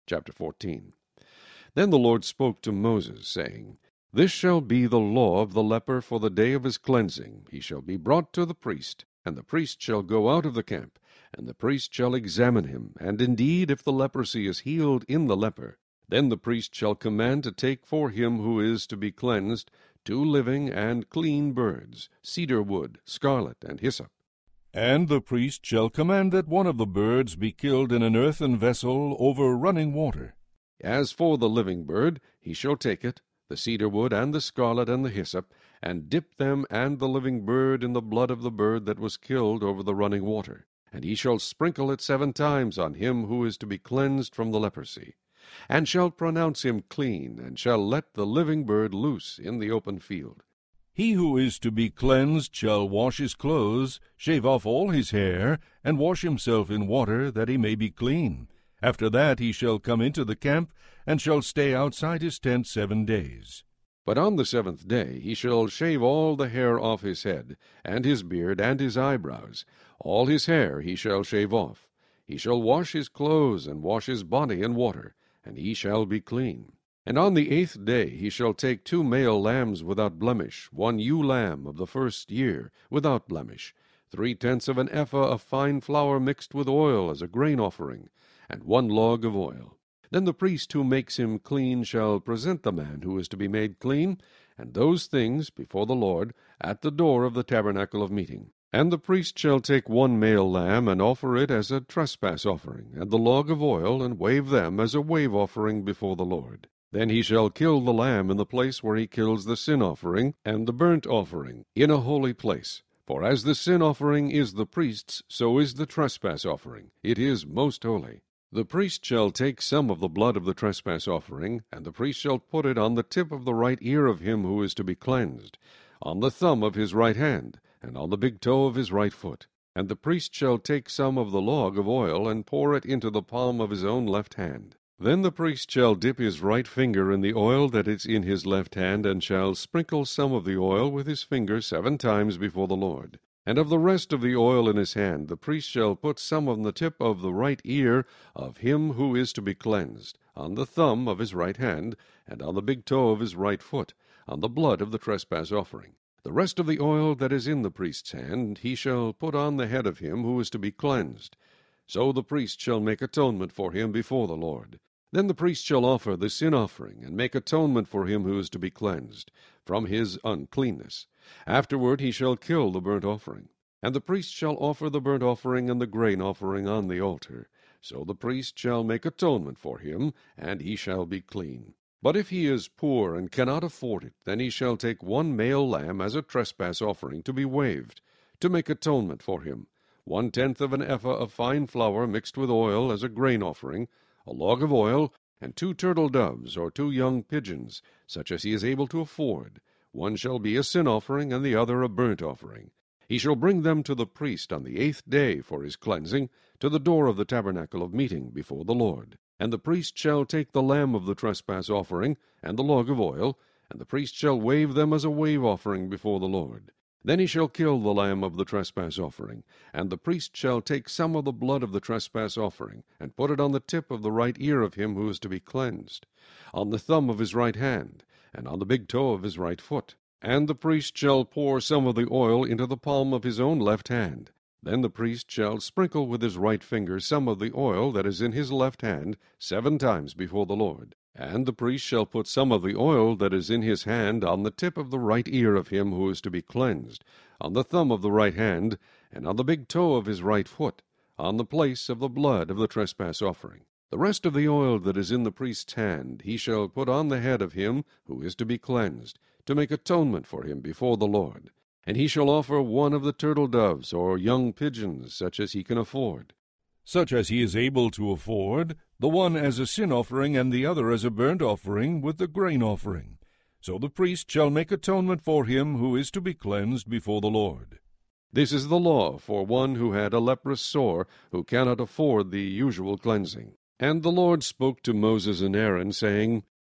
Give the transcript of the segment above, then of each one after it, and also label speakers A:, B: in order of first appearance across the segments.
A: Chapter 14. Then the Lord spoke to Moses, saying, This shall be the law of the leper for the day of his cleansing. He shall be brought to the priest, and the priest shall go out of the camp, and the priest shall examine him. And indeed, if the leprosy is healed in the leper, then the priest shall command to take for him who is to be cleansed 2 living and clean birds, cedar wood, scarlet, and hyssop.
B: And the priest shall command that one of the birds be killed in an earthen vessel over running water.
A: As for the living bird, he shall take it, the cedar wood, and the scarlet, and the hyssop, and dip them and the living bird in the blood of the bird that was killed over the running water. And he shall sprinkle it 7 times on him who is to be cleansed from the leprosy, and shall pronounce him clean, and shall let the living bird loose in the open field.
B: He who is to be cleansed shall wash his clothes, shave off all his hair, and wash himself in water, that he may be clean. After that he shall come into the camp, and shall stay outside his tent 7 days.
A: But on the 7th day he shall shave all the hair off his head, and his beard, and his eyebrows. All his hair he shall shave off. He shall wash his clothes, and wash his body in water, and he shall be clean. And on the 8th day he shall take 2 male lambs without blemish, 1 ewe lamb of the 1st year without blemish, 3/10 of an ephah of fine flour mixed with oil as a grain offering, and 1 log of oil. Then the priest who makes him clean shall present the man who is to be made clean, and those things before the Lord at the door of the tabernacle of meeting. And the priest shall take 1 male lamb, and offer it as a trespass offering, and the log of oil, and wave them as a wave offering before the Lord. Then he shall kill the lamb in the place where he kills the sin offering and the burnt offering, in a holy place. For as the sin offering is the priest's, so is the trespass offering. It is most holy. The priest shall take some of the blood of the trespass offering, and the priest shall put it on the tip of the right ear of him who is to be cleansed, on the thumb of his right hand, and on the big toe of his right foot. And the priest shall take some of the log of oil, and pour it into the palm of his own left hand. Then the priest shall dip his right finger in the oil that is in his left hand, and shall sprinkle some of the oil with his finger 7 times before the Lord. And of the rest of the oil in his hand the priest shall put some on the tip of the right ear of him who is to be cleansed, on the thumb of his right hand, and on the big toe of his right foot, on the blood of the trespass offering. The rest of the oil that is in the priest's hand he shall put on the head of him who is to be cleansed. So the priest shall make atonement for him before the Lord. Then the priest shall offer the sin offering, and make atonement for him who is to be cleansed from his uncleanness. Afterward he shall kill the burnt offering. And the priest shall offer the burnt offering and the grain offering on the altar. So the priest shall make atonement for him, and he shall be clean. But if he is poor and cannot afford it, then he shall take 1 male lamb as a trespass offering to be waved, to make atonement for him, 1/10 of an ephah of fine flour mixed with oil as a grain offering, a log of oil, and 2 turtle doves or 2 young pigeons, such as he is able to afford. One shall be a sin offering, and the other a burnt offering. He shall bring them to the priest on the 8th day for his cleansing, to the door of the tabernacle of meeting before the Lord. And the priest shall take the lamb of the trespass offering, and the log of oil, and the priest shall wave them as a wave offering before the Lord. Then he shall kill the lamb of the trespass offering, and the priest shall take some of the blood of the trespass offering, and put it on the tip of the right ear of him who is to be cleansed, on the thumb of his right hand, and on the big toe of his right foot. And the priest shall pour some of the oil into the palm of his own left hand. Then the priest shall sprinkle with his right finger some of the oil that is in his left hand 7 times before the Lord. And the priest shall put some of the oil that is in his hand on the tip of the right ear of him who is to be cleansed, on the thumb of the right hand, and on the big toe of his right foot, on the place of the blood of the trespass offering. The rest of the oil that is in the priest's hand he shall put on the head of him who is to be cleansed, to make atonement for him before the Lord. And he shall offer 1 of the turtle doves or young pigeons, such as he can afford.
B: Such as he is able to afford, the one as a sin offering and the other as a burnt offering with the grain offering. So the priest shall make atonement for him who is to be cleansed before the Lord.
A: This is the law for one who had a leprous sore, who cannot afford the usual cleansing. And the Lord spoke to Moses and Aaron, saying,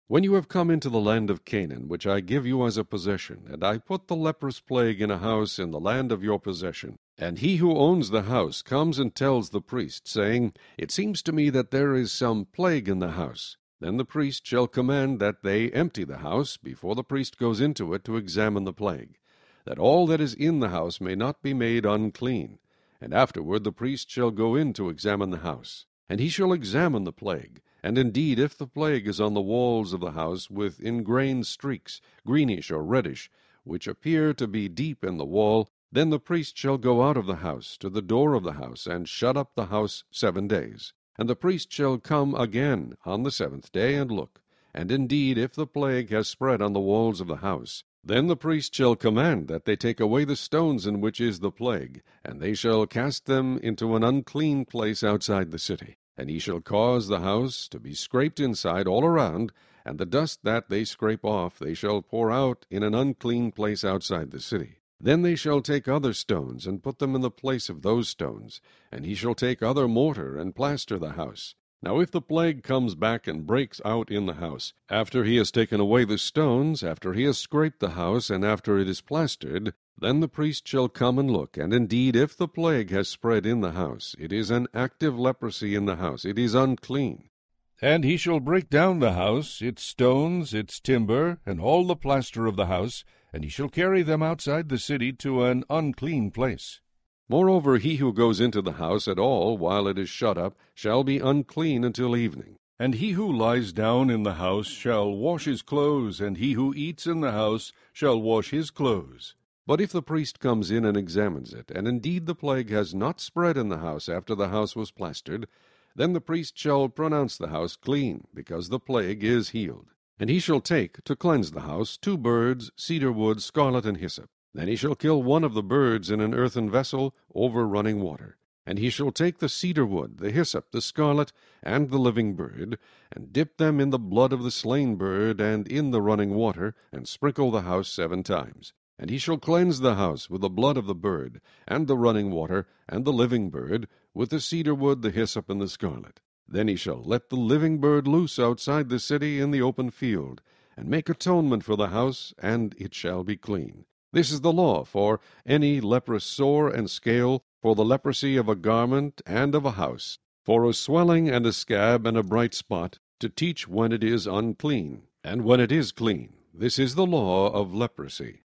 A: When you have come into the land of Canaan, which I give you as a possession, and I put the leprous plague in a house in the land of your possession, and he who owns the house comes and tells the priest, saying, It seems to me that there is some plague in the house, then the priest shall command that they empty the house before the priest goes into it to examine the plague, that all that is in the house may not be made unclean. And afterward the priest shall go in to examine the house, and he shall examine the plague. And indeed, if the plague is on the walls of the house with ingrained streaks, greenish or reddish, which appear to be deep in the wall, then the priest shall go out of the house to the door of the house, and shut up the house 7 days. And the priest shall come again on the 7th day, and look. And indeed, if the plague has spread on the walls of the house, then the priest shall command that they take away the stones in which is the plague, and they shall cast them into an unclean place outside the city. And he shall cause the house to be scraped inside all around, and the dust that they scrape off they shall pour out in an unclean place outside the city. Then they shall take other stones, and put them in the place of those stones, and he shall take other mortar, and plaster the house. Now if the plague comes back and breaks out in the house, after he has taken away the stones, after he has scraped the house, and after it is plastered, then the priest shall come and look, and indeed, if the plague has spread in the house, it is an active leprosy in the house, it is unclean.
B: And he shall break down the house, its stones, its timber, and all the plaster of the house, and he shall carry them outside the city to an unclean place.
A: Moreover, he who goes into the house at all while it is shut up shall be unclean until evening.
B: And he who lies down in the house shall wash his clothes, and he who eats in the house shall wash his clothes.
A: But if the priest comes in and examines it, and indeed the plague has not spread in the house after the house was plastered, then the priest shall pronounce the house clean, because the plague is healed. And he shall take, to cleanse the house, 2 birds, cedar wood, scarlet, and hyssop. Then he shall kill one of the birds in an earthen vessel over running water. And he shall take the cedar wood, the hyssop, the scarlet, and the living bird, and dip them in the blood of the slain bird and in the running water, and sprinkle the house 7 times. And he shall cleanse the house with the blood of the bird, and the running water, and the living bird, with the cedar wood, the hyssop, and the scarlet. Then he shall let the living bird loose outside the city in the open field, and make atonement for the house, and it shall be clean. This is the law for any leprous sore and scale, for the leprosy of a garment and of a house, for a swelling and a scab and a bright spot, to teach when it is unclean, and when it is clean. This is the law of leprosy.